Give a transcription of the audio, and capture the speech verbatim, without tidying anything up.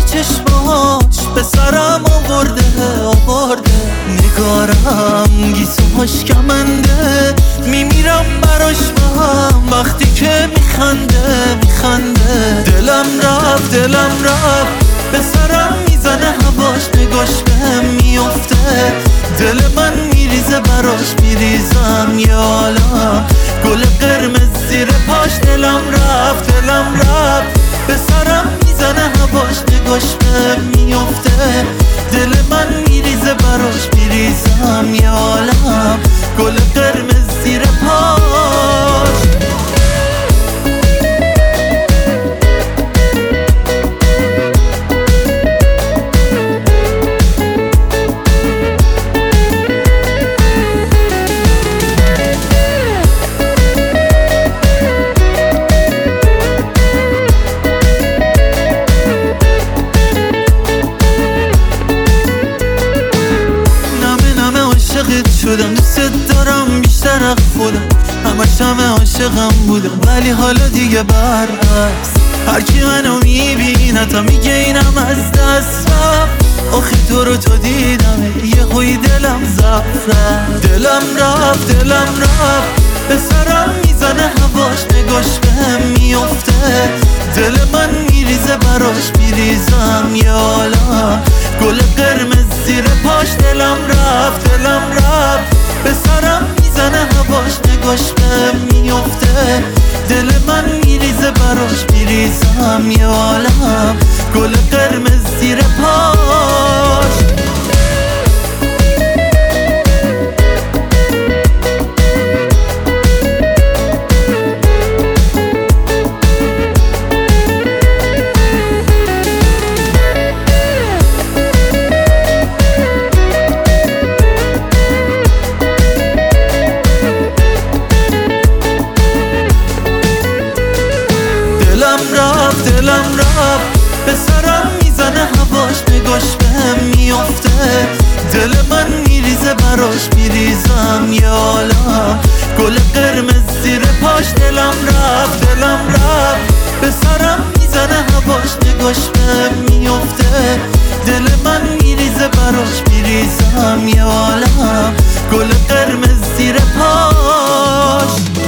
چشماش به سرم آورده آورده نگارم گیسوهاش کمنده میمیرم براش من وقتی که میخنده میخنده دلم رفت دلم رفت به سرم میزنه هواش نگاش بهم میفته دل من میریزه براش میریزم یه عالم گل قرمز زیر پاش دلم رفت دلم رفت به سرم میزنه هواش نگاش بهم میفته دل من میریزه براش میریزم یه عالم گل قرمز زیر پاش شدم دوست دارم بیشتر از خودم همش همه عاشقم بودم ولی حالا دیگه برعکس هرکی منو میبینه تا میگه اینم از دست رفت آخه تو رو تو دیدم یه خوی دلم زفره دلم رفت دلم رفت به سرم میزنه هواش نگاش بهم میفته دل من میریزه براش میریزم یه عالم گل قرمز زیر پاش دلم رفت دلم رفت به سرم میزنه هواش نگاش بهم میفته دل من میریزه براش میریزم یه عالم گل قرمز زیر پاش دلم رفت دلم رفت به سرم میزنه هواش نگاش بهم میفته دل من میریزه براش میریزم یه عالم گل قرمز زیر پاش دلم رفت دلم رفت به سرم میزنه هواش نگاش بهم میفته دل من میریزه براش میریزم یه عالم گل قرمز زیر پاش